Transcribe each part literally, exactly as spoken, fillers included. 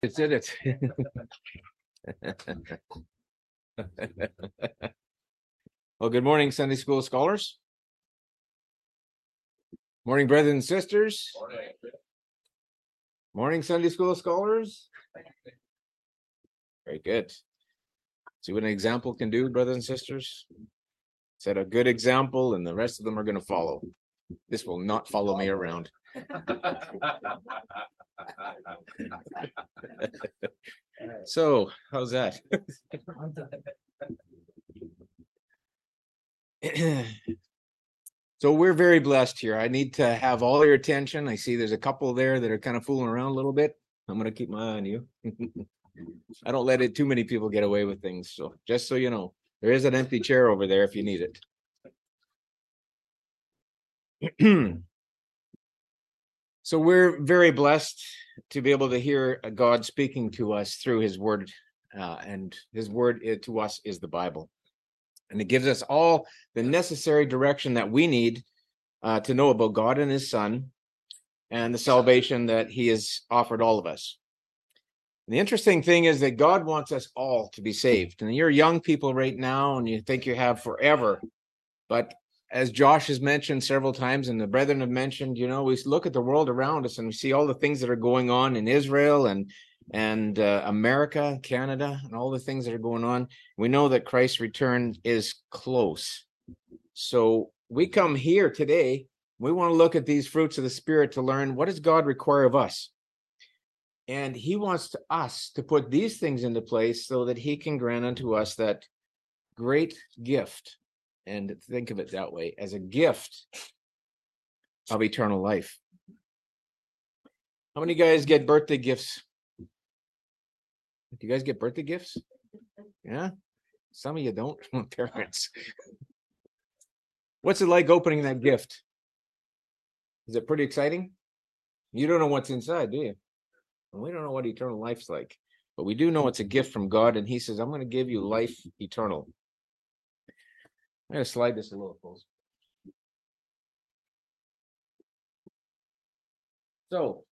It's in it. Well, good morning, Sunday school scholars. Morning, brothers and sisters. Morning, morning Sunday school scholars. Very good. See what an example can do, brothers and sisters? Set a good example, and the rest of them are going to follow. This will not follow me around. So, how's that? So we're very blessed here. I need to have all your attention. I see there's a couple there that are kind of fooling around a little bit. I'm going to keep my eye on you. I don't let it too many people get away with things. So just so you know, there is an empty chair over there if you need it. So we're very blessed to be able to hear God speaking to us through his word. Uh, and his word to us is the Bible. And it gives us all the necessary direction that we need uh, to know about God and his Son and the salvation that he has offered all of us. And the interesting thing is that God wants us all to be saved. And you're young people right now and you think you have forever. But as Josh has mentioned several times and the brethren have mentioned, you know, we look at the world around us and we see all the things that are going on in Israel and and uh, America, Canada, and all the things that are going on. We know that Christ's return is close. So we come here today. We want to look at these fruits of the Spirit to learn, what does God require of us? And he wants to, us to put these things into place so that he can grant unto us that great gift. And think of it that way, as a gift of eternal life. How many guys get birthday gifts? Do you guys get birthday gifts? Yeah? Some of you don't, parents. What's it like opening that gift? Is it pretty exciting? You don't know what's inside, do you? And we don't know what eternal life's like. But we do know it's a gift from God, and he says, I'm going to give you life eternal. I'm going to slide this a little closer. So,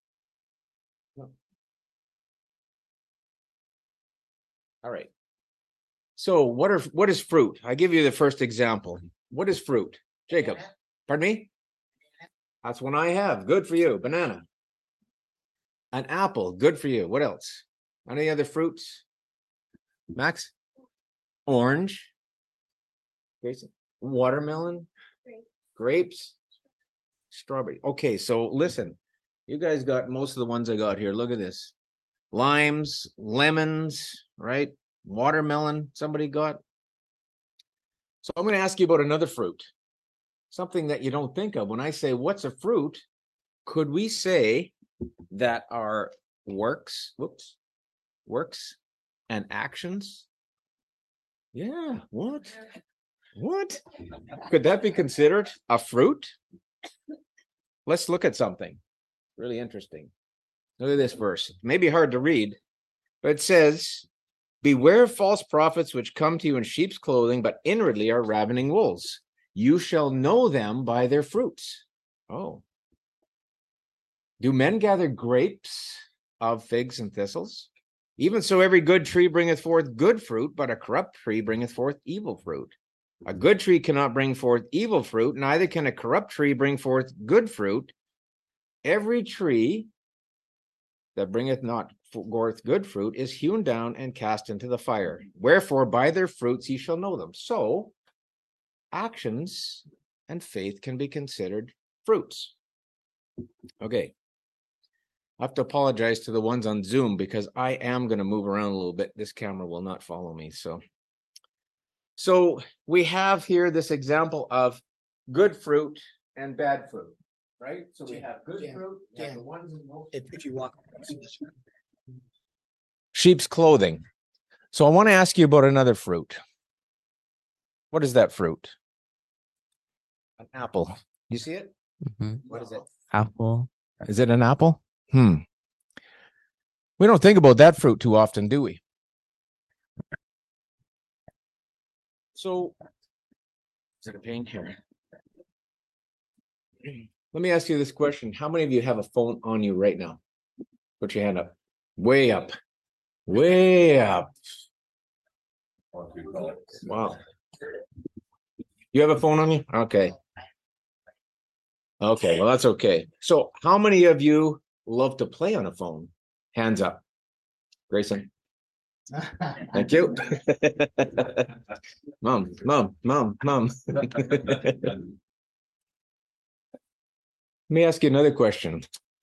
all right. So what are what is fruit? I give you the first example. What is fruit? Jacob, pardon me? That's one I have. Good for you. Banana. An apple. Good for you. What else? Any other fruits? Max? Orange. Jason? Watermelon. Grapes. Strawberry. Okay, so listen. You guys got most of the ones I got here. Look at this. Limes, lemons, right? Watermelon, somebody got. So I'm going to ask you about another fruit. Something that you don't think of. When I say, what's a fruit? Could we say that our works, whoops, works and actions? Yeah, what? What? Could that be considered a fruit? Let's look at something really interesting. Look at this verse. It may be hard to read, but it says, beware of false prophets which come to you in sheep's clothing, but inwardly are ravening wolves. You shall know them by their fruits. Oh. Do men gather grapes of figs and thistles? Even so, every good tree bringeth forth good fruit, but a corrupt tree bringeth forth evil fruit. A good tree cannot bring forth evil fruit, neither can a corrupt tree bring forth good fruit. Every tree that bringeth not forth good fruit is hewn down and cast into the fire. Wherefore, by their fruits ye shall know them. So, actions and faith can be considered fruits. Okay. I have to apologize to the ones on Zoom because I am going to move around a little bit. This camera will not follow me. So, so we have here this example of good fruit and bad fruit, right? So we have good yeah. fruit. We have yeah. the ones in most... if, if you want. Sheep's clothing. So I want to ask you about another fruit. What is that fruit? An apple. You see it? Mm-hmm. What is it? Apple. Is it an apple? Hmm. We don't think about that fruit too often, do we? So, is it a pain here? Let me ask you this question. How many of you have a phone on you right now? Put your hand up. Way up. Way up. Wow. You have a phone on you? Okay. Okay, well, that's okay. So how many of you love to play on a phone? Hands up. Grayson. Thank you. Mom, mom, mom, mom. Let me ask you another question.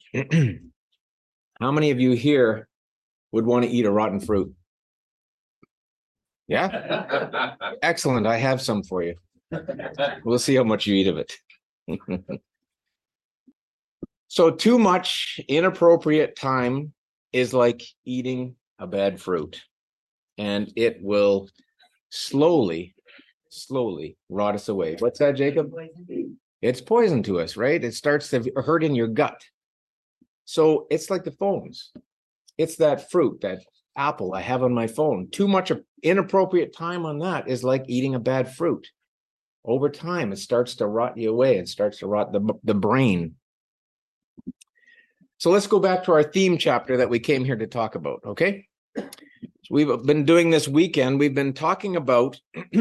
How many of you here would want to eat a rotten fruit? Yeah? Excellent. I have some for you. We'll see how much you eat of it. So too much inappropriate time is like eating a bad fruit, and it will slowly, slowly rot us away. What's that, Jacob? It's poison to us, right? It starts to hurt in your gut. So it's like the phones. It's that fruit, that apple I have on my phone. Too much inappropriate time on that is like eating a bad fruit. Over time, it starts to rot you away. It starts to rot the, the brain. So let's go back to our theme chapter that we came here to talk about, okay? So we've been doing this weekend. We've been talking about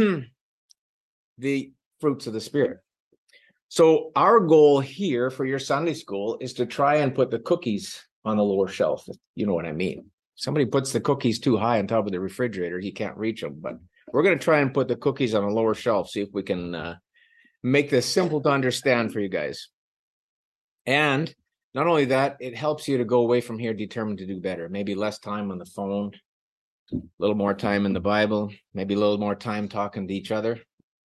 the fruits of the Spirit. So our goal here for your Sunday school is to try and put the cookies on the lower shelf. You know what I mean? Somebody puts the cookies too high on top of the refrigerator, he can't reach them. But we're going to try and put the cookies on a lower shelf, see if we can uh, make this simple to understand for you guys. And not only that, it helps you to go away from here determined to do better. Maybe less time on the phone, a little more time in the Bible, maybe a little more time talking to each other.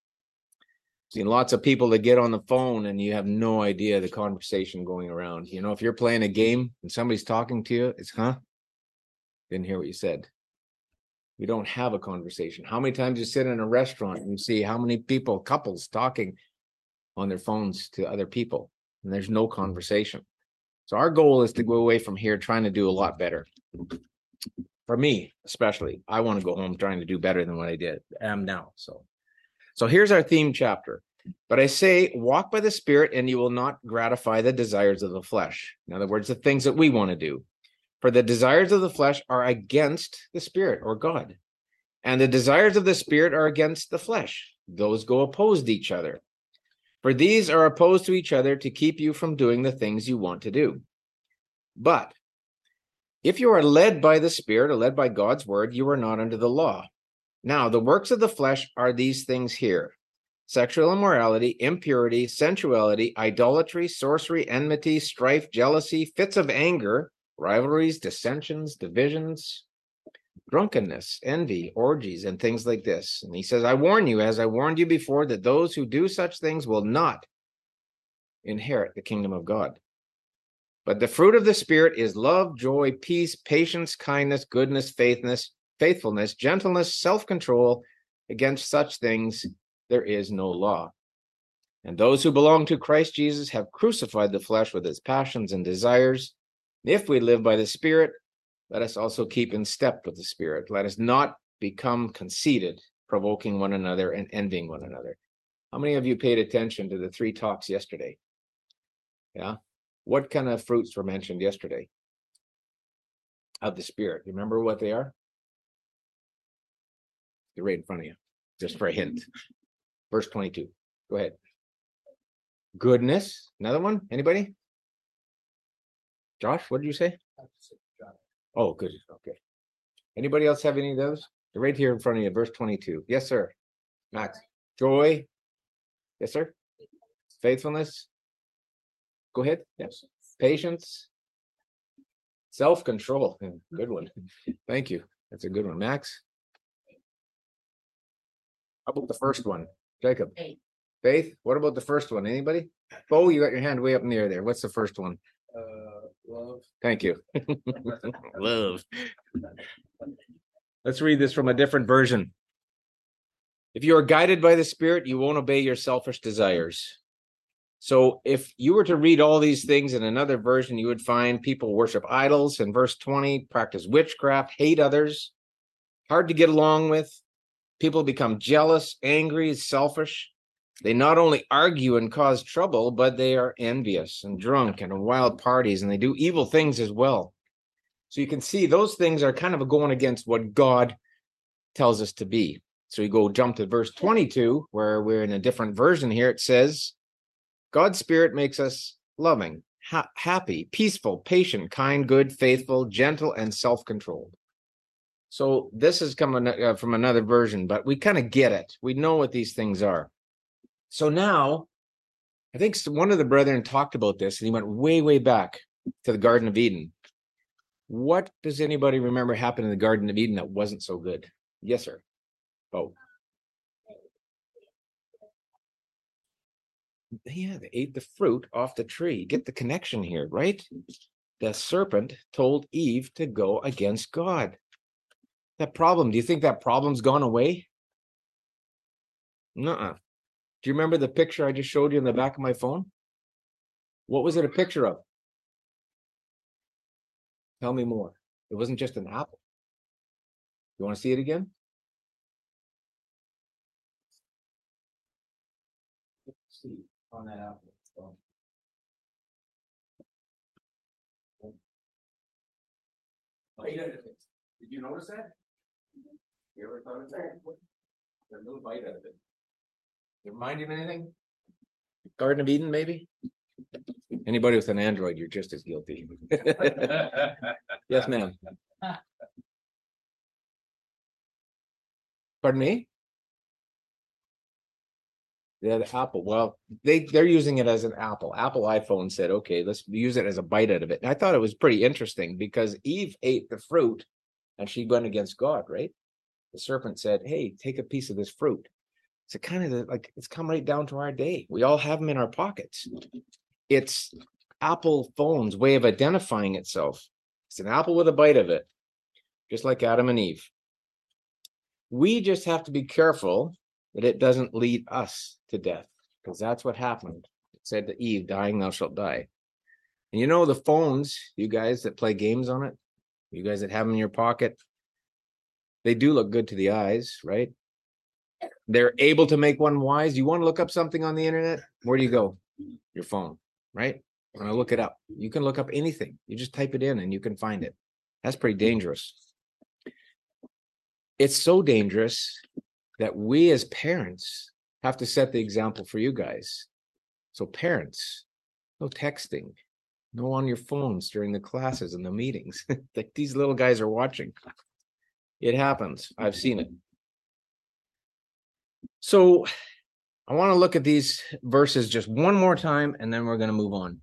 Seen lots of people that get on the phone and you have no idea the conversation going around. You know, if you're playing a game and somebody's talking to you, it's, huh? Didn't hear what you said. We don't have a conversation. How many times you sit in a restaurant and you see how many people, couples talking on their phones to other people, and there's no conversation. So our goal is to go away from here trying to do a lot better. For me, especially, I want to go home trying to do better than what I did am now. So, so here's our theme chapter. But I say, walk by the Spirit, and you will not gratify the desires of the flesh. In other words, the things that we want to do. For the desires of the flesh are against the Spirit or God. And the desires of the Spirit are against the flesh. Those go opposed to each other. For these are opposed to each other to keep you from doing the things you want to do. But if you are led by the Spirit or led by God's word, you are not under the law. Now, the works of the flesh are these things here: sexual immorality, impurity, sensuality, idolatry, sorcery, enmity, strife, jealousy, fits of anger, rivalries, dissensions, divisions, drunkenness, envy, orgies, and things like this. And he says, I warn you, as I warned you before, that those who do such things will not inherit the kingdom of God. But the fruit of the Spirit is love, joy, peace, patience, kindness, goodness, faithfulness, faithfulness, gentleness, self-control. Against such things there is no law. And those who belong to Christ Jesus have crucified the flesh with its passions and desires. If we live by the Spirit, let us also keep in step with the Spirit. Let us not become conceited, provoking one another and envying one another. How many of you paid attention to the three talks yesterday? Yeah. What kind of fruits were mentioned yesterday of the Spirit? You remember what they are? They're right in front of you, just for a hint. Verse twenty-two. Go ahead. Goodness. Another one? Anybody? Josh, what did you say? Oh, good. Okay. Anybody else have any of those? They're right here in front of you, verse twenty-two. Yes, sir. Max. Joy. Yes, sir. Faithfulness. Go ahead. Yes. Patience. Self-control. Good one. Thank you. That's a good one. Max. How about the first one? Jacob. Faith. Faith. What about the first one? Anybody? Bo, you got your hand way up in the air there. What's the first one? Uh, love. Thank you. Love. Let's read this from a different version. If you are guided by the Spirit, you won't obey your selfish desires. So if you were to read all these things in another version, you would find people worship idols in verse twenty, practice witchcraft, hate others, hard to get along with. People become jealous, angry, selfish. They not only argue and cause trouble, but they are envious and drunk and in wild parties, and they do evil things as well. So you can see those things are kind of going against what God tells us to be. So you go jump to verse twenty-two, where we're in a different version here. It says, God's Spirit makes us loving, ha- happy, peaceful, patient, kind, good, faithful, gentle, and self-controlled. So this is coming uh, from another version, but we kind of get it. We know what these things are. So now, I think one of the brethren talked about this, and he went way, way back to the Garden of Eden. What does anybody remember happened in the Garden of Eden that wasn't so good? Yes, sir. Oh. Yeah, they ate the fruit off the tree. Get the connection here, right? The serpent told Eve to go against God. That problem, do you think that problem's gone away? Nuh-uh. Do you remember the picture I just showed you in the back of my phone? What was it a picture of? Tell me more. It wasn't just an apple. You want to see it again? Let's see on that apple. Oh. Bite out of it. Did you notice that? You ever thought of that? A little bite out of it. You remind you of anything? Garden of Eden, maybe? Anybody with an Android, you're just as guilty. Yes, ma'am. Pardon me? Yeah, the Apple. Well, they, they're using it as an Apple. Apple iPhone said, okay, let's use it as a bite out of it. And I thought it was pretty interesting because Eve ate the fruit and she went against God, right? The serpent said, hey, take a piece of this fruit. It's a kind of the, like, it's come right down to our day. We all have them in our pockets. It's Apple phone's way of identifying itself. It's an apple with a bite of it, just like Adam and Eve. We just have to be careful that it doesn't lead us to death, because that's what happened. It said to Eve, dying thou shalt die. And you know, the phones, you guys that play games on it, you guys that have them in your pocket, they do look good to the eyes, right? They're able to make one wise. You want to look up something on the internet? Where do you go? Your phone, right? When I look it up, you can look up anything. You just type it in and you can find it. That's pretty dangerous. It's so dangerous that we as parents have to set the example for you guys. So parents, no texting, no on your phones during the classes and the meetings that these little guys are watching. It happens. I've seen it. So I want to look at these verses just one more time, and then we're going to move on.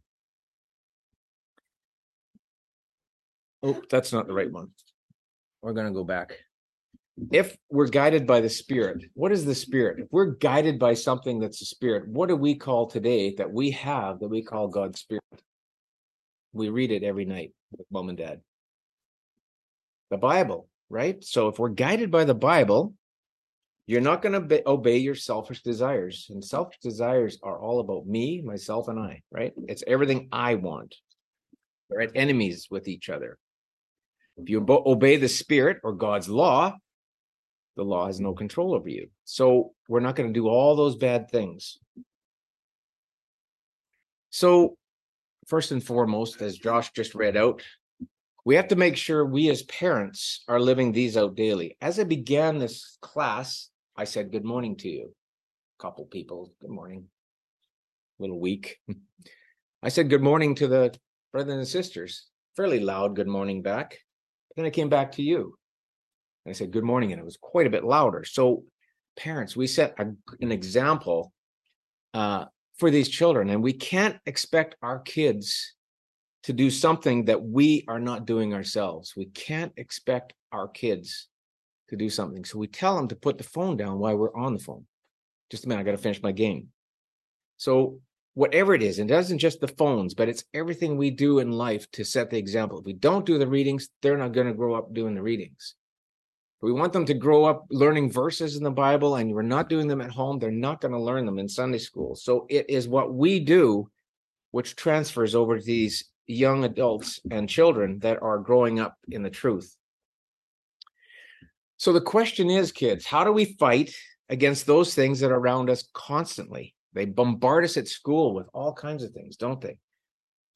Oh, that's not the right one. We're going to go back. If we're guided by the Spirit, what is the Spirit? If we're guided by something that's the Spirit, what do we call today that we have that we call God's Spirit? We read it every night with mom and dad. The Bible, right? So if we're guided by the Bible, you're not going to be- obey your selfish desires. And selfish desires are all about me, myself, and I, right? It's everything I want. We're at enemies with each other. If you bo- obey the Spirit or God's law, the law has no control over you. So we're not going to do all those bad things. So first and foremost, as Josh just read out, we have to make sure we as parents are living these out daily. As I began this class, I said, good morning to you. A couple people, good morning. A little weak. I said, good morning to the brothers and sisters. Fairly loud good morning back. Then I came back to you. I said, good morning, and it was quite a bit louder. So parents, we set a, an example uh, for these children, and we can't expect our kids to do something that we are not doing ourselves. We can't expect our kids to do something. So we tell them to put the phone down while we're on the phone. Just a minute, I got to finish my game. So whatever it is, and it isn't just the phones, but it's everything we do in life to set the example. If we don't do the readings, they're not going to grow up doing the readings. We want them to grow up learning verses in the Bible, and we're not doing them at home. They're not going to learn them in Sunday school. So it is what we do which transfers over to these young adults and children that are growing up in the truth. So the question is, kids, how do we fight against those things that are around us constantly? They bombard us at school with all kinds of things, don't they?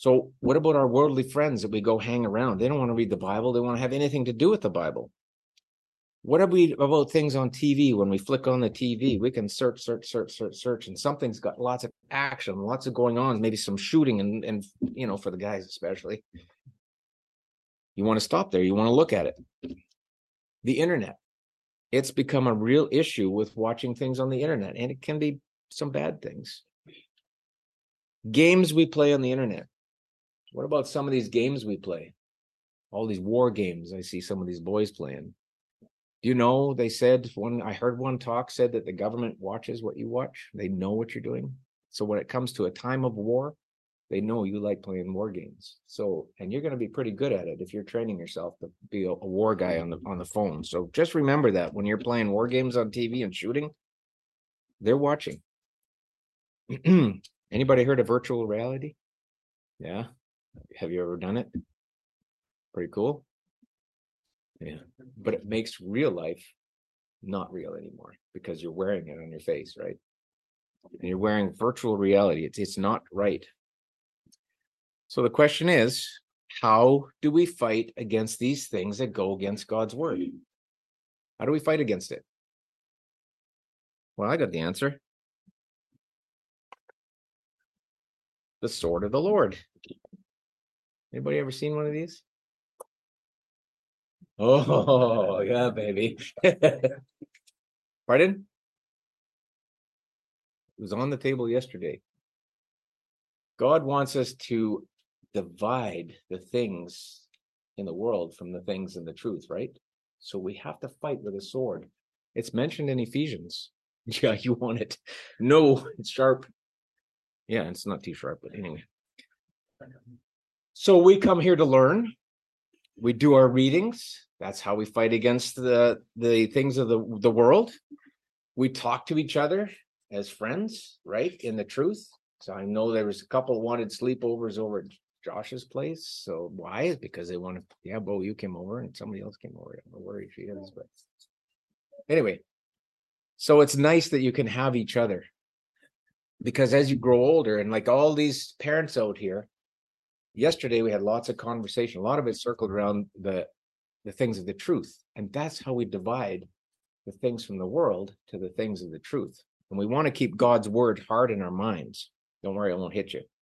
So what about our worldly friends that we go hang around? They don't want to read the Bible. They want to have anything to do with the Bible. What are we about things on T V? When we flick on the T V, we can search, search, search, search, search, and something's got lots of action, lots of going on, maybe some shooting, and, and you know, for the guys especially. You want to stop there. You want to look at it. The internet. It's become a real issue with watching things on the internet, and it can be some bad things. Games we play on the internet. What about some of these games we play? All these war games I see some of these boys playing. Do you know, they said, one, I heard one talk said that the government watches what you watch. They know what you're doing. So when it comes to a time of war, they know you like playing war games. So, and you're going to be pretty good at it if you're training yourself to be a, a war guy on the on the phone. So just remember that when you're playing war games on T V and shooting, they're watching. Anybody heard of virtual reality? Yeah. Have you ever done it? Pretty cool. Yeah. But it makes real life not real anymore because you're wearing it on your face, right? And you're wearing virtual reality. It's it's not right. So the question is, how do we fight against these things that go against God's word? How do we fight against it? Well, I got the answer. The sword of the Lord. Anybody ever seen one of these? Oh, yeah, baby. Pardon? It was on the table yesterday. God wants us to divide the things in the world from the things in the truth, right? So we have to fight with a sword. It's mentioned in Ephesians. Yeah, you want it. No, it's sharp. Yeah, it's not too sharp, but anyway. So we come here to learn. We do our readings. That's how we fight against the, the things of the, the world. We talk to each other as friends, right? In the truth. So I know there was a couple wanted sleepovers over at Josh's place. So why? Because they wanted, yeah, Bo, you came over and somebody else came over. I don't know where she is, but anyway. So it's nice that you can have each other. Because as you grow older, and like all these parents out here, yesterday we had lots of conversation. A lot of it circled around the, the things of the truth. And that's how we divide the things from the world to the things of the truth. And we want to keep God's word hard in our minds. Don't worry, I won't hit you.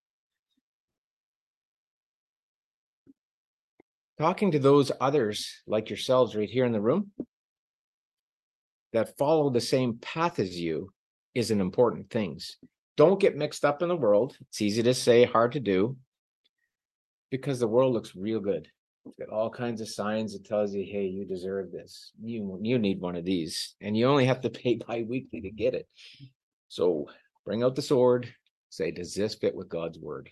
Talking to those others like yourselves right here in the room that follow the same path as you is an important thing. Don't get mixed up in the world. It's easy to say, hard to do, because the world looks real good. It's got all kinds of signs that tells you, hey, you deserve this. You, you need one of these. And you only have to pay bi-weekly to get it. So bring out the sword. Say, does this fit with God's word?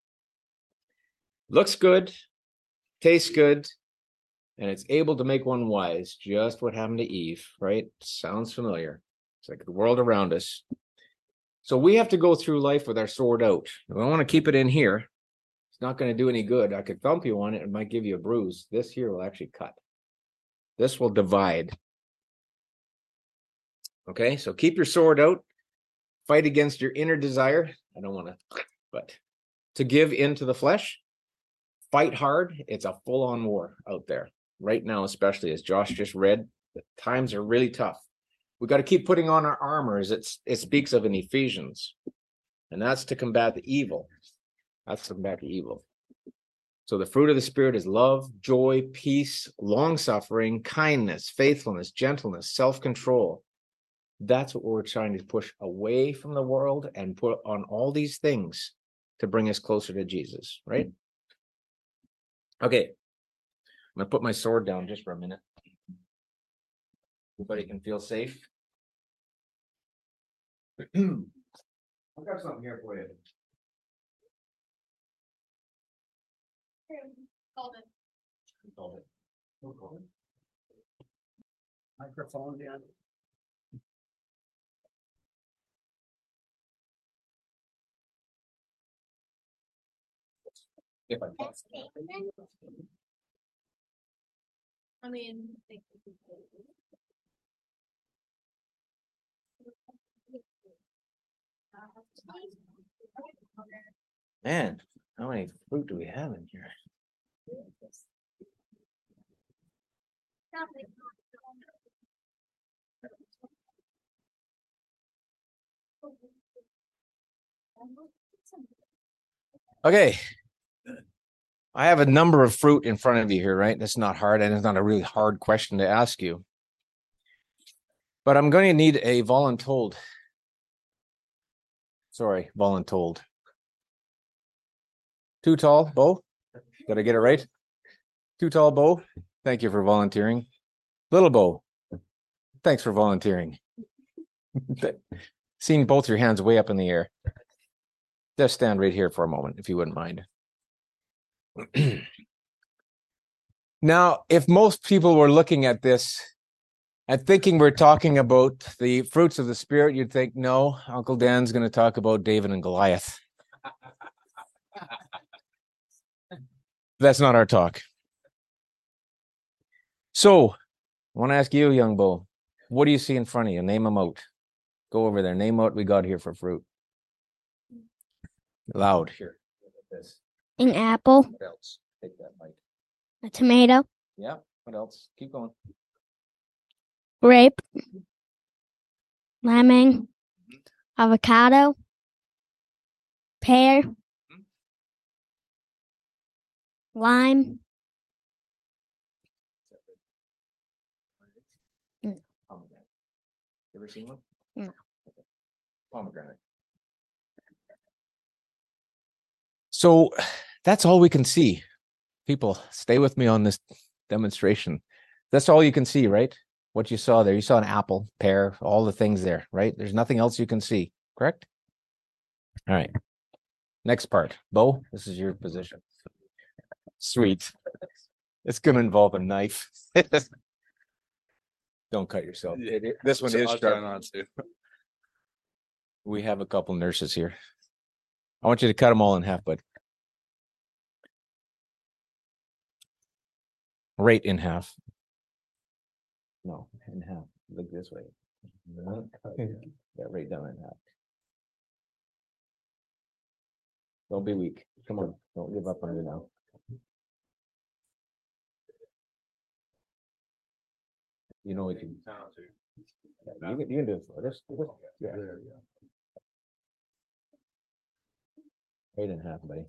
Looks good, tastes good, and it's able to make one wise. Just what happened to Eve, right? Sounds familiar. It's like the world around us. So we have to go through life with our sword out. If I want to keep it in here, it's not going to do any good. I could thump you on it. It might give you a bruise. This here will actually cut. This will divide. Okay, so keep your sword out. Fight against your inner desire. I don't want to, but to give into the flesh. Fight hard. It's a full-on war out there right now, especially as Josh just read. The times are really tough. We got to keep putting on our armor, as it's, it speaks of in Ephesians, and that's to combat the evil. That's to combat the evil. So the fruit of the Spirit is love, joy, peace, long-suffering, kindness, faithfulness, gentleness, self-control. That's what we're trying to push away from the world and put on all these things to bring us closer to Jesus, right? Okay, I'm gonna put my sword down just for a minute. Everybody can feel safe. I've got something here for you. Hold it. Hold it. Hold it. Microphone down. If I That's okay. I mean, they could be good. Man, How many fruit do we have in here? Okay. I have a number of fruit in front of you here, right? That's not hard, and it's not a really hard question to ask you. But I'm going to need a voluntold. Sorry, voluntold. Too tall, Bo? Did I get it right? Too tall, Bo? Thank you for volunteering. Little Bo, thanks for volunteering. Seeing both your hands way up in the air. Just stand right here for a moment, if you wouldn't mind. Now, if most people were looking at this and thinking we're talking about the fruits of the Spirit, you'd think, no, Uncle Dan's going to talk about David and Goliath. That's not our talk. So, I want to ask you, young Bo, what do you see in front of you? Name them out. Go over there. Name what we got here for fruit. Loud. Here. An apple, What else? Take that mic. a tomato, Yeah. What else? Keep going. grape, lemon, avocado, pear, lime, Pomegranate. You ever seen one? No. Okay. Pomegranate. So that's all we can see. People, stay with me on this demonstration. That's all you can see, right? What you saw there. You saw an apple, pear, all the things there, right? There's nothing else you can see, correct? All right. Next part. Bo, this is your position. Sweet. It's going to involve a knife. Don't cut yourself. It- it- this one So is I'll try sharp. not to. We have a couple nurses here. I want you to cut them all in half, bud. Right in half. No, in half. Look this way. Yeah, right down in half. Don't be weak. Come on. Don't give up on me now. You know what you can. Yeah, you can, you can do it for this. this- Yeah. Right in half, buddy.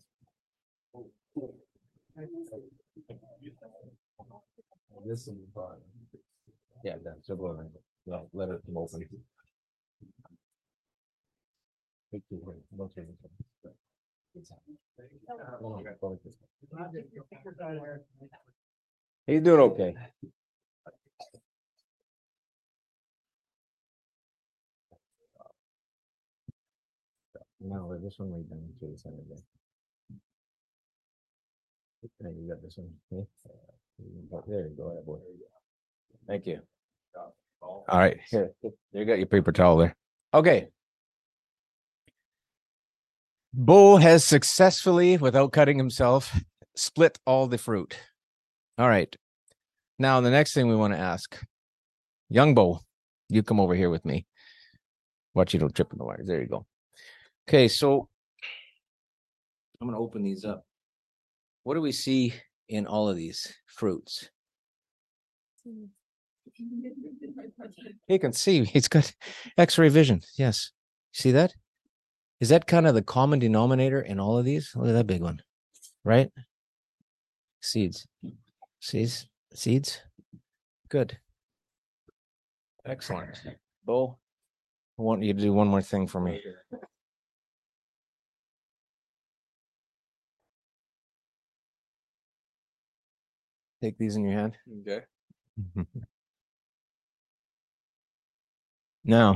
This is fun. Yeah, that's a blow. Well, let it open. Take two, wait, don't take it. He's doing okay. No, this one right down to the center there. Okay, you got this one. Okay. There you go, boy. Thank you. All right, here, you got your paper towel there. Okay. Bo has successfully, without cutting himself, split all the fruit. All right. Now, the next thing we want to ask, young Bo, you come over here with me. Watch you don't trip in the wires. There you go. Okay, so I'm going to open these up. What do we see in all of these fruits? He can see. He's got X-ray vision. Yes. See that? Is that kind of the common denominator in all of these? Look at that big one. Right? Seeds. Seeds. Seeds. Good. Excellent. Bo, I want you to do one more thing for me. Take these in your hand. Okay. Now,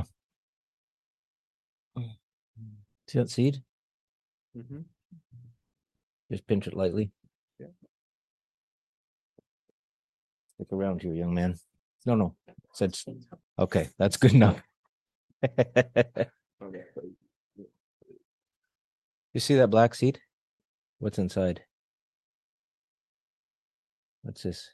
see that seed? Mm-hmm. Just pinch it lightly. Yeah. Look around here, young man. No, no. Said okay. That's good enough. Okay. You see that black seed? What's inside? What's this?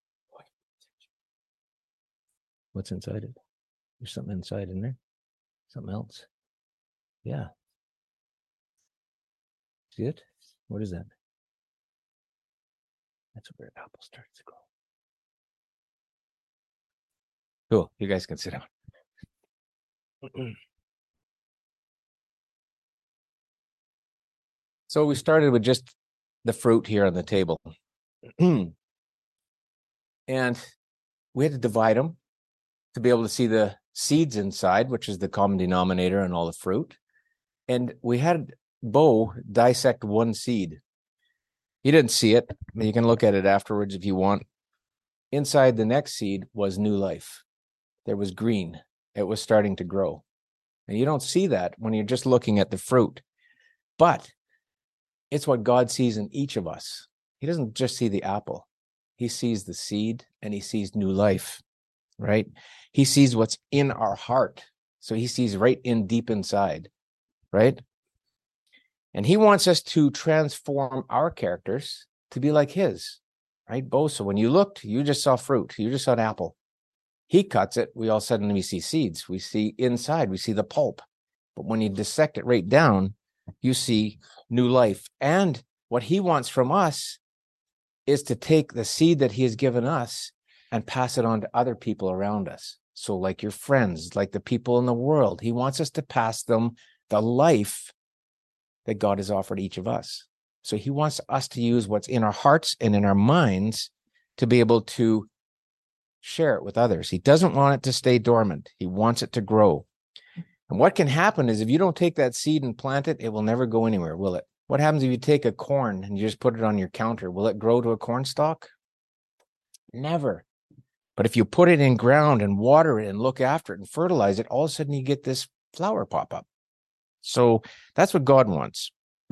What's inside it? There's something inside in there. Something else. Yeah. See it? What is that? That's where apple starts to grow. Cool. You guys can sit down. So we started with just the fruit here on the table. And we had to divide them to be able to see the seeds inside, which is the common denominator in all the fruit. And we had Bo dissect one seed. He didn't see it. You can look at it afterwards if you want. Inside the next seed was new life. There was green. It was starting to grow. And you don't see that when you're just looking at the fruit. But it's what God sees in each of us. He doesn't just see the apple. He sees the seed and he sees new life, right? He sees what's in our heart. So he sees right in deep inside, right? And he wants us to transform our characters to be like his, right, Bo? So when you looked, you just saw fruit. You just saw an apple. He cuts it. We all suddenly see seeds. We see inside. We see the pulp. But when you dissect it right down, you see new life. And what he wants from us is to take the seed that he has given us and pass it on to other people around us. So like your friends, like the people in the world, he wants us to pass them the life that God has offered each of us. So he wants us to use what's in our hearts and in our minds to be able to share it with others. He doesn't want it to stay dormant. He wants it to grow. And what can happen is if you don't take that seed and plant it, it will never go anywhere, will it? What happens if you take a corn and you just put it on your counter? Will it grow to a corn stalk? Never. But if you put it in ground and water it and look after it and fertilize it, all of a sudden you get this flower pop up. So that's what God wants.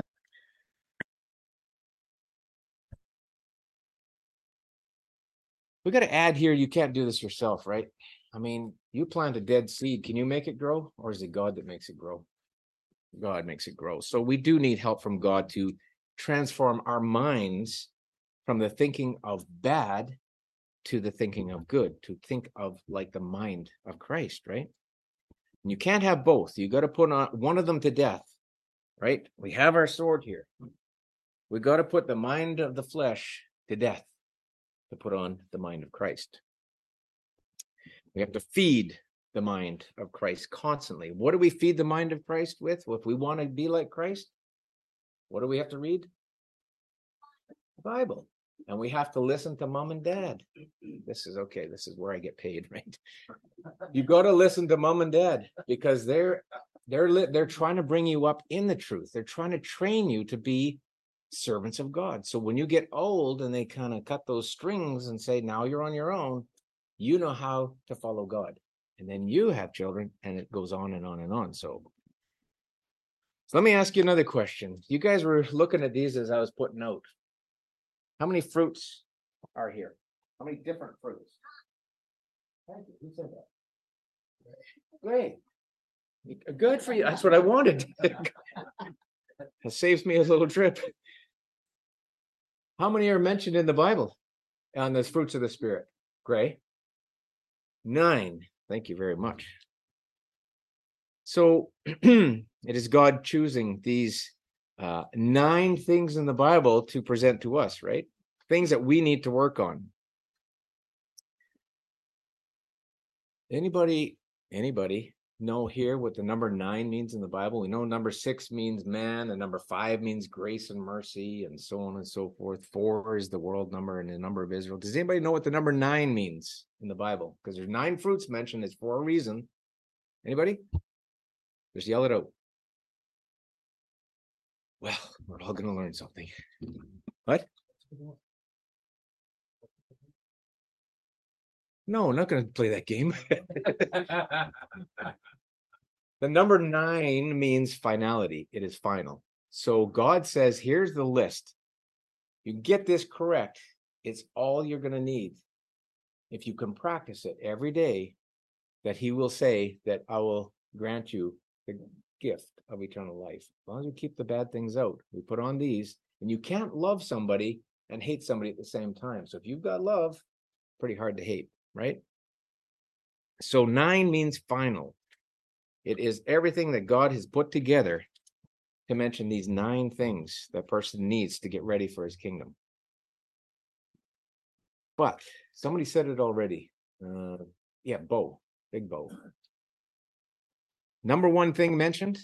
We got to add here, you can't do this yourself, right? I mean, you plant a dead seed. Can you make it grow? Or is it God that makes it grow? God makes it grow. So we do need help from God to transform our minds from the thinking of bad to the thinking of good, to think of like the mind of Christ, right? And you can't have both. You got to put on one of them to death, right? We have our sword here. We got to put the mind of the flesh to death to put on the mind of Christ. We have to feed the mind of Christ constantly. What do we feed the mind of Christ with? Well, if we want to be like Christ, what do we have to read? The Bible. And we have to listen to mom and dad. This is okay. This is where I get paid, right? You got to listen to mom and dad because they're they're li- they're trying to bring you up in the truth. They're trying to train you to be servants of God. So when you get old and they kind of cut those strings and say, now you're on your own, you know how to follow God. And then you have children and it goes on and on and on. So, so let me ask you another question. You guys were looking at these as I was putting out. How many fruits are here? How many different fruits? Thank you. Who said that? Great. Good for you. That's what I wanted. It saves me a little trip. How many are mentioned in the Bible on the fruits of the Spirit? Gray? Nine. Thank you very much. So it is God choosing these uh, nine things in the Bible to present to us, right? Things that we need to work on. Anybody, anybody know here what the number nine means in the Bible? We know number six means man, and number five means grace and mercy, and so on and so forth. Four is the world number and the number of Israel. Does anybody know what the number nine means in the Bible? Because there's nine fruits mentioned. It's for a reason. Anybody? Just yell it out. Well, we're all going to learn something. What? No, I'm not going to play that game. The number nine means finality. It is final. So God says, here's the list. You get this correct. It's all you're going to need. If you can practice it every day, that he will say that I will grant you the gift of eternal life. As long as we keep the bad things out, we put on these, and you can't love somebody and hate somebody at the same time. So if you've got love, pretty hard to hate, right? So nine means final. It is everything that God has put together to mention these nine things that person needs to get ready for his kingdom. But somebody said it already. Uh, yeah, Bo, Big Bo. Number one thing mentioned.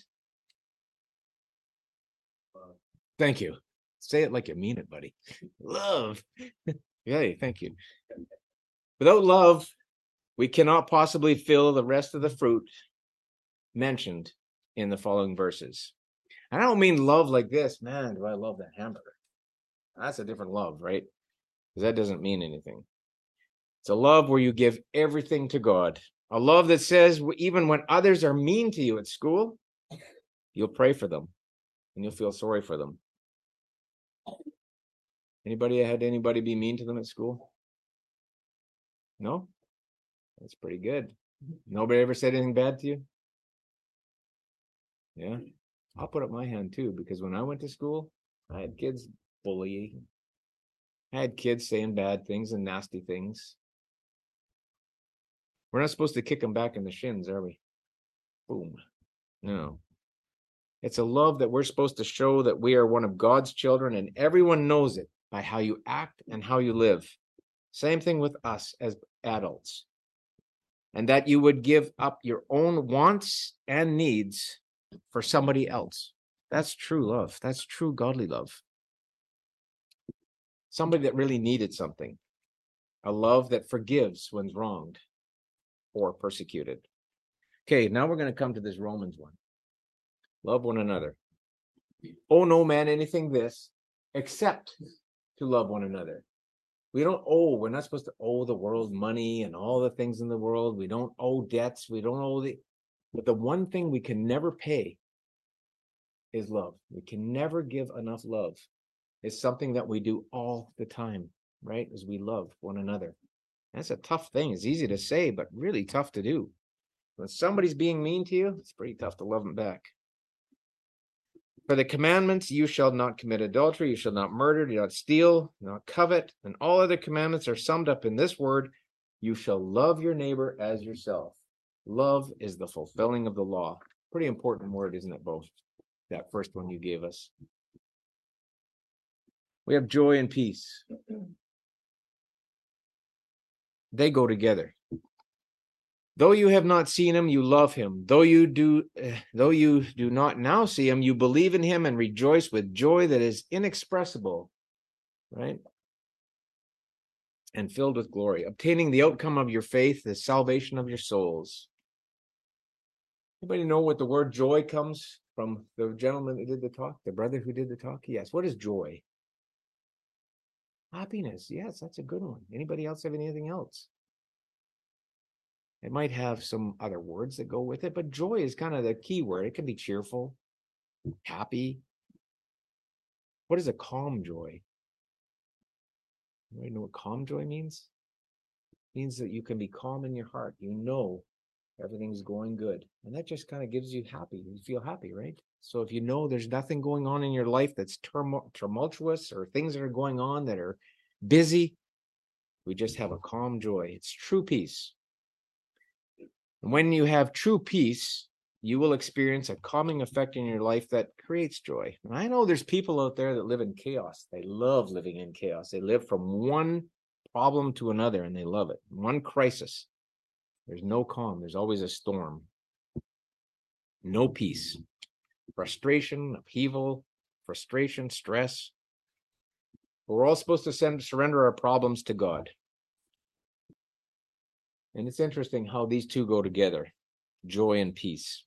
Thank you. Say it like you mean it, buddy. Love. Yay, thank you. Without love, we cannot possibly fill the rest of the fruit mentioned in the following verses. I don't mean love like this. Man, do I love that hamburger. That's a different love, right? Because that doesn't mean anything. It's a love where you give everything to God. A love that says even when others are mean to you at school, you'll pray for them and you'll feel sorry for them. Anybody had anybody be mean to them at school? No? That's pretty good. Nobody ever said anything bad to you? Yeah. I'll put up my hand too, because when I went to school, I had kids bullying. I had kids saying bad things and nasty things. We're not supposed to kick them back in the shins, are we? Boom. No. It's a love that we're supposed to show that we are one of God's children, and everyone knows it by how you act and how you live. Same thing with us as adults. And that you would give up your own wants and needs for somebody else. That's true love. That's true godly love. Somebody that really needed something. A love that forgives when wronged or persecuted. Okay, now we're going to come to this Romans one. Love one another. Owe no man anything this, except to love one another. We don't owe, we're not supposed to owe the world money and all the things in the world. We don't owe debts. We don't owe the, but the one thing we can never pay is love. We can never give enough love. It's something that we do all the time, right? As we love one another. That's a tough thing. It's easy to say, but really tough to do. When somebody's being mean to you, it's pretty tough to love them back. For the commandments, you shall not commit adultery, you shall not murder, do not steal, do not covet, and all other commandments are summed up in this word, you shall love your neighbor as yourself. Love is the fulfilling of the law. Pretty important word, isn't it, both? That first one you gave us. We have joy and peace. They go together. Though you have not seen him, you love him. Though you do, uh, though you do not now see him, you believe in him and rejoice with joy that is inexpressible, right? And filled with glory, obtaining the outcome of your faith, the salvation of your souls. Anybody know what the word joy comes from? The gentleman that did the talk, the brother who did the talk? Yes. What is joy? Happiness. Yes, that's a good one. Anybody else have anything else? It might have some other words that go with it, but joy is kind of the key word. It can be cheerful, happy. What is a calm joy? Anybody know what calm joy means? It means that you can be calm in your heart. You know everything's going good. And that just kind of gives you happy. You feel happy, right? So if you know there's nothing going on in your life that's tumult- tumultuous or things that are going on that are busy, we just have a calm joy. It's true peace. And when you have true peace, you will experience a calming effect in your life that creates joy. And I know there's people out there that live in chaos. They love living in chaos. They live from one problem to another and they love it. One crisis. There's no calm. There's always a storm. No peace. Frustration, upheaval, frustration, stress. But we're all supposed to send, surrender our problems to God. And it's interesting how these two go together, joy and peace.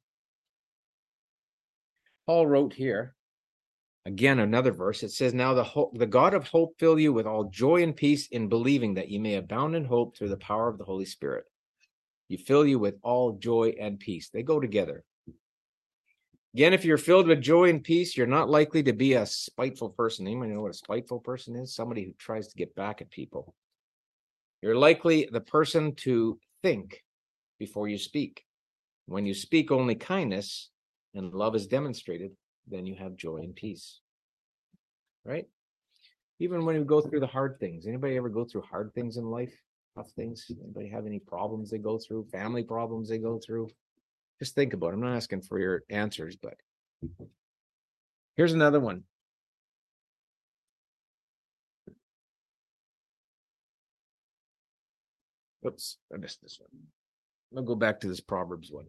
Paul wrote here, again, another verse. It says, now the, hope, the God of hope fill you with all joy and peace in believing that you may abound in hope through the power of the Holy Spirit. You fill you with all joy and peace. They go together. Again, if you're filled with joy and peace, you're not likely to be a spiteful person. Anybody know what a spiteful person is? Somebody who tries to get back at people. You're likely the person to think before you speak. When you speak only kindness and love is demonstrated, then you have joy and peace. Right? Even when you go through the hard things. Anybody ever go through hard things in life? Tough things? Anybody have any problems they go through? Family problems they go through? Just think about it. I'm not asking for your answers, but Here's another one. Oops, I missed this one. I'll go back to this Proverbs one.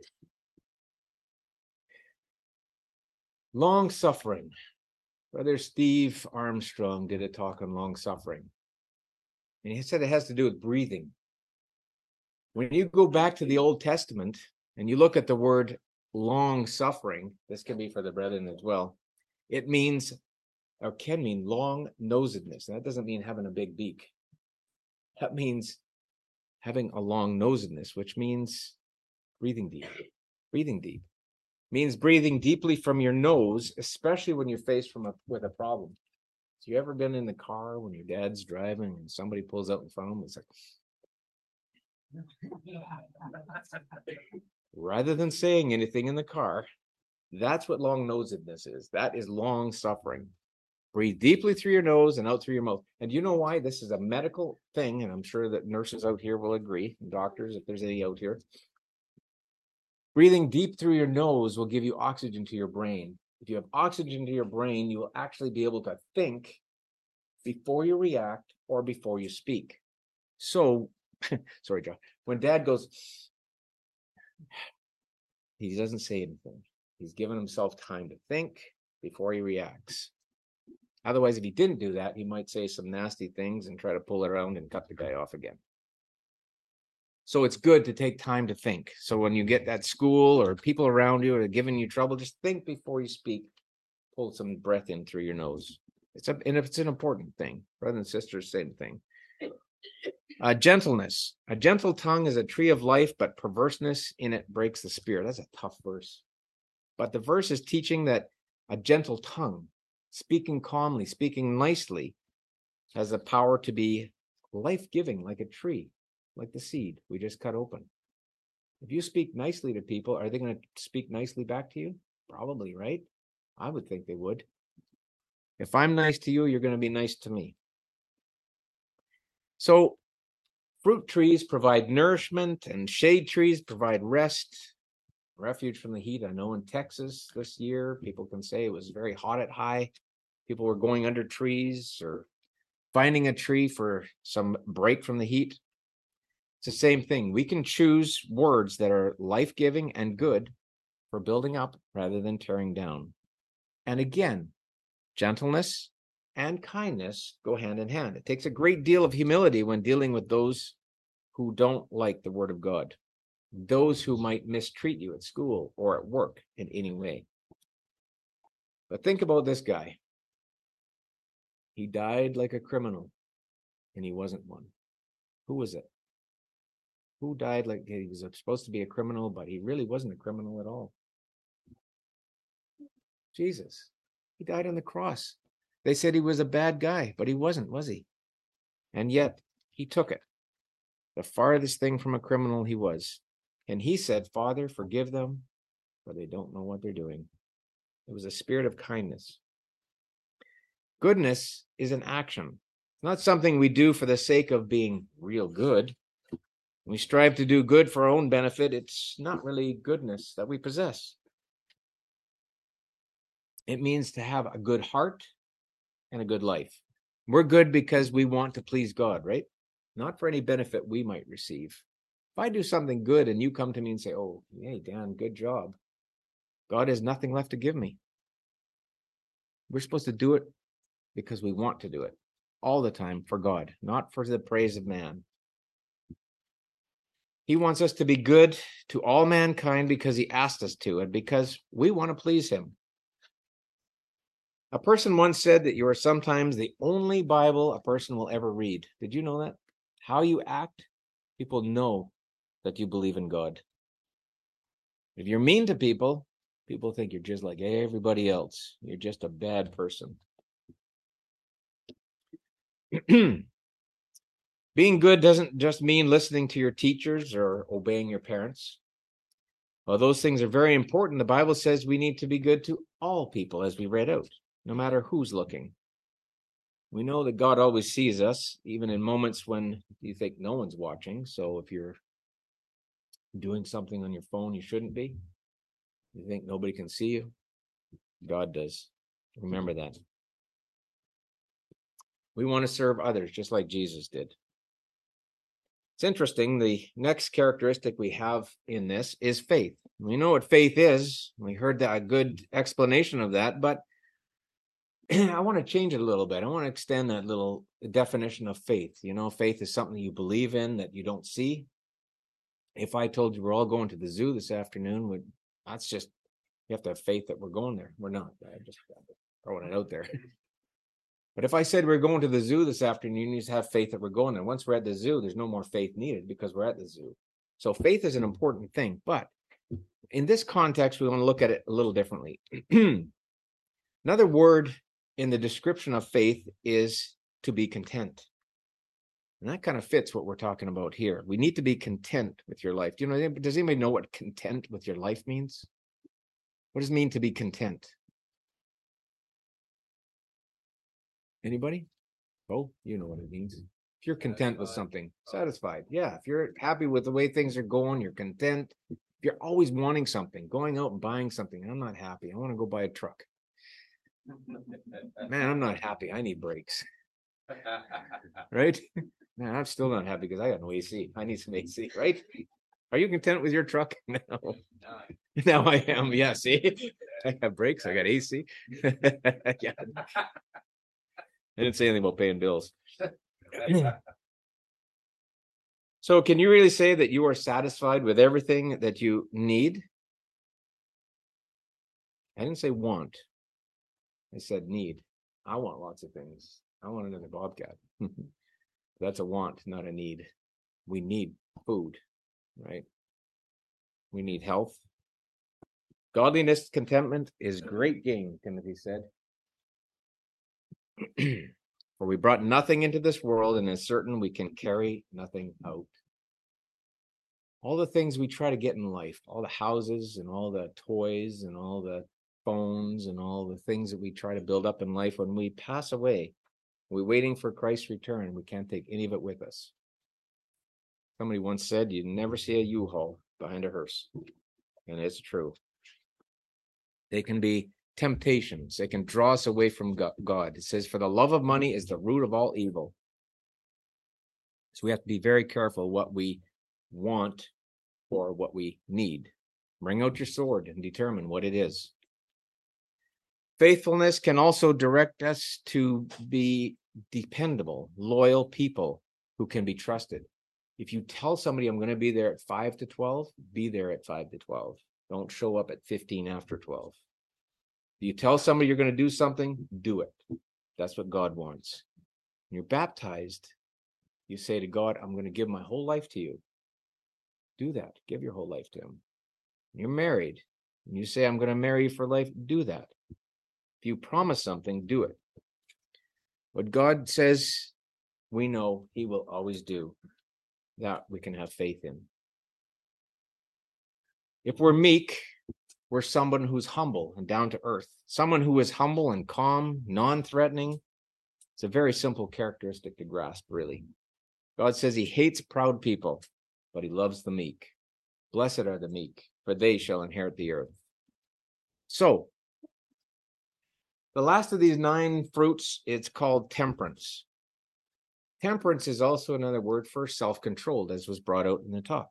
Long suffering. Brother Steve Armstrong did a talk on long suffering. And he said it has to do with breathing. When you go back to the Old Testament and you look at the word long suffering, this can be for the brethren as well, it means, or can mean long nosedness. That doesn't mean having a big beak. That means having a long nosedness, which means breathing deep. Breathing deep means breathing deeply from your nose, especially when you're faced from a, with a problem. Have you ever been in the car when your dad's driving and somebody pulls out in front of him? It's like, rather than saying anything in the car, that's what long nosedness is. That is long suffering. Breathe deeply through your nose and out through your mouth. And do you know why? This is a medical thing, and I'm sure that nurses out here will agree, and doctors, if there's any out here. Breathing deep through your nose will give you oxygen to your brain. If you have oxygen to your brain, you will actually be able to think before you react or before you speak. So, sorry, John, when Dad goes, he doesn't say anything. He's given himself time to think before he reacts. Otherwise, if he didn't do that, he might say some nasty things and try to pull it around and cut the guy off again. So it's good to take time to think. So when you get that school or people around you are giving you trouble, just think before you speak. Pull some breath in through your nose. It's a, and it's an important thing. Brothers and sisters, same thing. Uh, gentleness. A gentle tongue is a tree of life, but perverseness in it breaks the spirit. That's a tough verse. But the verse is teaching that a gentle tongue, speaking calmly, speaking nicely, has the power to be life-giving, like a tree, like the seed we just cut open. If you speak nicely to people, are they going to speak nicely back to you? Probably, right? I would think they would. If I'm nice to you, you're going to be nice to me. So fruit trees provide nourishment, and shade trees provide rest, refuge from the heat. I know in Texas this year, people can say it was very hot at high. People were going under trees or finding a tree for some break from the heat. It's the same thing. We can choose words that are life-giving and good for building up rather than tearing down. And again, gentleness and kindness go hand in hand. It takes a great deal of humility when dealing with those who don't like the word of God, those who might mistreat you at school or at work in any way. But think about this guy. He died like a criminal, and he wasn't one. Who was it? Who died like he was supposed to be a criminal, but he really wasn't a criminal at all? Jesus. He died on the cross. They said he was a bad guy, but he wasn't, was he? And yet he took it. The farthest thing from a criminal he was. And he said, Father, forgive them, for they don't know what they're doing. It was a spirit of kindness. Goodness is an action. It's not something we do for the sake of being real good. When we strive to do good for our own benefit, it's not really goodness that we possess. It means to have a good heart and a good life. We're good because we want to please God, right? Not for any benefit we might receive. If I do something good and you come to me and say, oh, hey, Dan, good job, God has nothing left to give me. We're supposed to do it because we want to do it all the time for God, not for the praise of man. He wants us to be good to all mankind because he asked us to, and because we want to please him. A person once said that you are sometimes the only Bible a person will ever read. Did you know that? How you act, people know that you believe in God. If you're mean to people, people think you're just like everybody else. You're just a bad person. Being good doesn't just mean listening to your teachers or obeying your parents. While those things are very important, the Bible says we need to be good to all people, as we read out, no matter who's looking. We know that God always sees us, even in moments when you think no one's watching. So if you're doing something on your phone you shouldn't be, you think nobody can see you, God does. Remember that. We want to serve others just like Jesus did. It's interesting. The next characteristic we have in this is faith. We know what faith is. We heard that, a good explanation of that, but I want to change it a little bit. I want to extend that little definition of faith. You know, faith is something you believe in that you don't see. If I told you we're all going to the zoo this afternoon, would that's just, you have to have faith that we're going there. We're not. I'm just throwing it out there. But if I said we're going to the zoo this afternoon, you just have faith that we're going there. Once we're at the zoo, there's no more faith needed because we're at the zoo. So faith is an important thing. But in this context, we want to look at it a little differently. Another word in the description of faith is to be content. And that kind of fits what we're talking about here. We need to be content with your life. Do you know, does anybody know what content with your life means? What does it mean to be content? Anybody? Oh, you know what it means. If you're content with something, satisfied. Yeah. If you're happy with the way things are going, you're content. If you're always wanting something, going out and buying something, I'm not happy. I want to go buy a truck. Man, I'm not happy. I need brakes. Right? Man, I'm still not happy because I got no A C. I need some A C, right? Are you content with your truck? No. Now I am. Yeah, see? I have brakes. I got A C. Yeah. I didn't say anything about paying bills. So can you really say that you are satisfied with everything that you need? I didn't say want. I said need. I want lots of things. I want another Bobcat. That's a want, not a need. We need food, right? We need health. Godliness, contentment is great gain, Timothy said. For we brought nothing into this world, and is certain we can carry nothing out. All the things we try to get in life, all the houses and all the toys and all the phones and all the things that we try to build up in life, when we pass away, we're waiting for Christ's return, we can't take any of it with us. Somebody once said, you never see a U-Haul behind a hearse. And it's true. They can be temptations. They can draw us away from God. It says, for the love of money is the root of all evil. So we have to be very careful what we want or what we need. Bring out your sword and determine what it is. Faithfulness can also direct us to be dependable, loyal people who can be trusted. If you tell somebody I'm going to be there at five to twelve, be there at five to twelve. Don't show up at fifteen after twelve. If you tell somebody you're going to do something, do it. That's what God wants. When you're baptized, you say to God, I'm going to give my whole life to you. Do that. Give your whole life to him. When you're married, and you say, I'm going to marry you for life, do that. If you promise something, do it. What God says, we know he will always do. That we can have faith in. If we're meek, we're someone who's humble and down to earth. Someone who is humble and calm, non-threatening. It's a very simple characteristic to grasp, really. God says he hates proud people, but he loves the meek. Blessed are the meek, for they shall inherit the earth. So, the last of these nine fruits, it's called temperance. Temperance is also another word for self-controlled, as was brought out in the talk.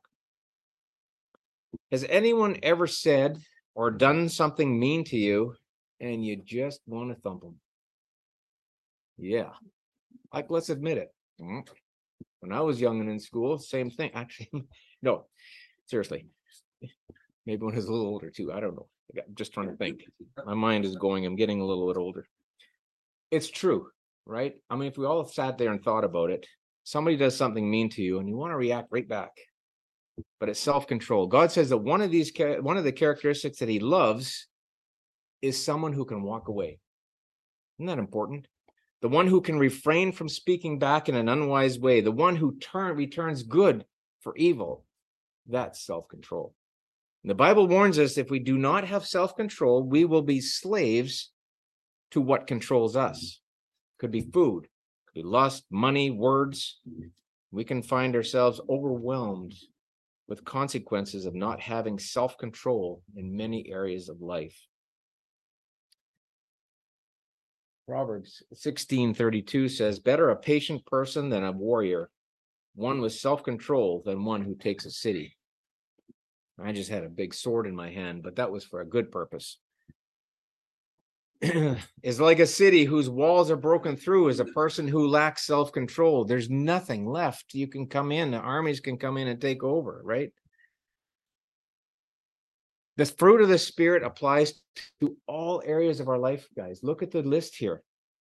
Has anyone ever said or done something mean to you and you just want to thump them? Yeah. Like, let's admit it. When I was young and in school, same thing. Actually, no, seriously. Maybe when I was a little older too. I don't know. I'm just trying to think. My mind is going. I'm getting a little bit older. It's true, right? I mean, if we all sat there and thought about it, somebody does something mean to you and you want to react right back. But it's self-control. God says that one of these, one of the characteristics that he loves is someone who can walk away. Isn't that important? The one who can refrain from speaking back in an unwise way, the one who turn, returns good for evil. That's self-control. And the Bible warns us if we do not have self-control, we will be slaves to what controls us. Could be food, could be lust, money, words. We can find ourselves overwhelmed with consequences of not having self-control in many areas of life. Proverbs sixteen thirty-two says, better a patient person than a warrior, one with self-control than one who takes a city. I just had a big sword in my hand, but that was for a good purpose. Is like a city whose walls are broken through is a person who lacks self-control. There's nothing left. You can come in, the armies can come in and take over, right? The fruit of the Spirit applies to all areas of our life, guys. Look at the list here.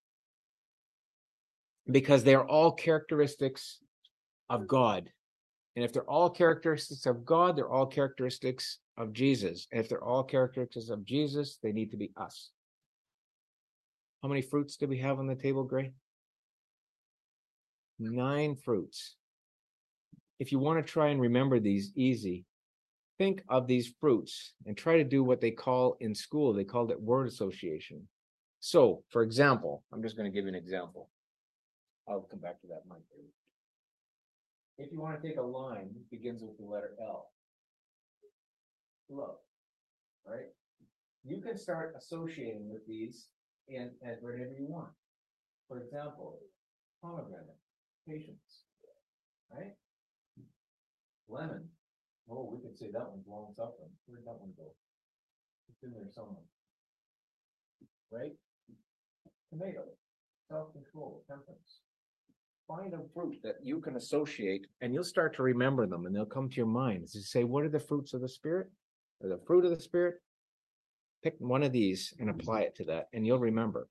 Because they are all characteristics of God. And if they're all characteristics of God, they're all characteristics of Jesus. And if they're all characteristics of Jesus, they need to be us. How many fruits do we have on the table, Gray? Nine fruits. If you want to try and remember these easy, think of these fruits and try to do what they call in school, they called it word association. So, for example, I'm just going to give you an example. I'll come back to that in my theory. If you want to take a line, it begins with the letter L. Love, right? You can start associating with these in as whatever you want. For example, pomegranate, patience, right? Lemon. Oh, we could say that one's long suffering. Where'd that one go? It's in there somewhere. Right? Tomato, self-control, temperance. Find a fruit that you can associate and you'll start to remember them and they'll come to your mind. As you say, what are the fruits of the Spirit? Or the fruit of the Spirit? Pick one of these and apply it to that and you'll remember.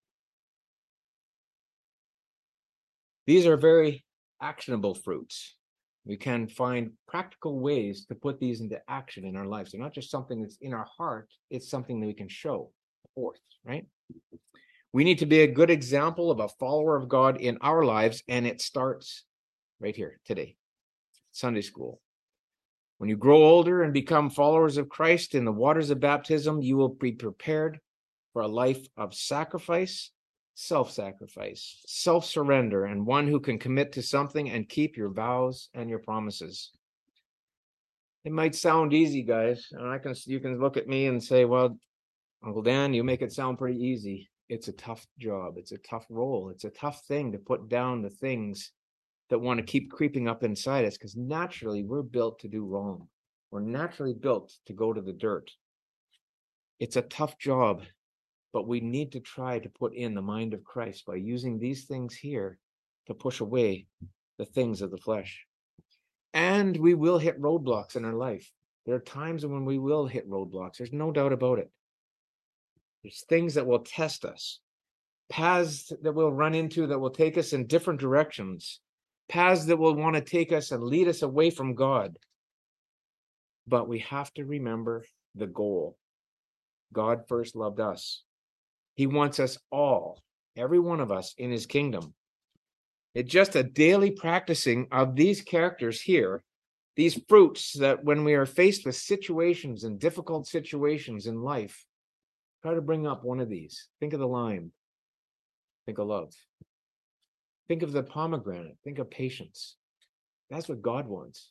These are very actionable fruits. We can find practical ways to put these into action in our lives. They're not just something that's in our heart, it's something that we can show forth, right? We need to be a good example of a follower of God in our lives, and it starts right here today, Sunday school. When you grow older and become followers of Christ in the waters of baptism, you will be prepared for a life of sacrifice, self-sacrifice, self-surrender, and one who can commit to something and keep your vows and your promises. It might sound easy, guys, and I can you can look at me and say, well, Uncle Dan, you make it sound pretty easy. It's a tough job. It's a tough role. It's a tough thing to put down the things that want to keep creeping up inside us, because naturally we're built to do wrong. We're naturally built to go to the dirt. It's a tough job, but we need to try to put in the mind of Christ by using these things here to push away the things of the flesh. And we will hit roadblocks in our life. There are times when we will hit roadblocks. There's no doubt about it. There's things that will test us, paths that we'll run into that will take us in different directions, paths that will want to take us and lead us away from God. But we have to remember the goal. God first loved us. He wants us all, every one of us, in his kingdom. It's just a daily practicing of these characters here, these fruits that when we are faced with situations and difficult situations in life, try to bring up one of these. Think of the lime. Think of love. Think of the pomegranate. Think of patience. That's what God wants.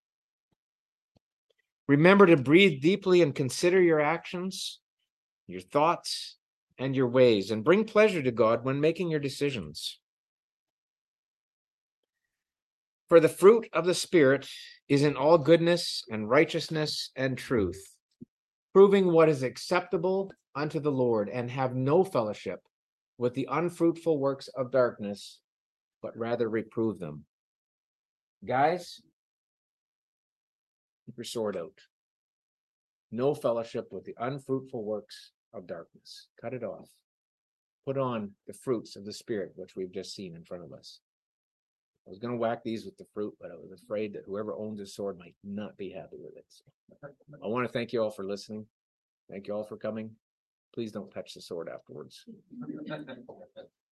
Remember to breathe deeply and consider your actions, your thoughts, and your ways, and bring pleasure to God when making your decisions. For the fruit of the Spirit is in all goodness and righteousness and truth, proving what is acceptable unto the Lord, and have no fellowship with the unfruitful works of darkness, but rather reprove them. Guys, keep your sword out. No fellowship with the unfruitful works of darkness. Cut it off. Put on the fruits of the Spirit, which we've just seen in front of us. I was going to whack these with the fruit, but I was afraid that whoever owns a sword might not be happy with it. So I want to thank you all for listening. Thank you all for coming. Please don't touch the sword afterwards.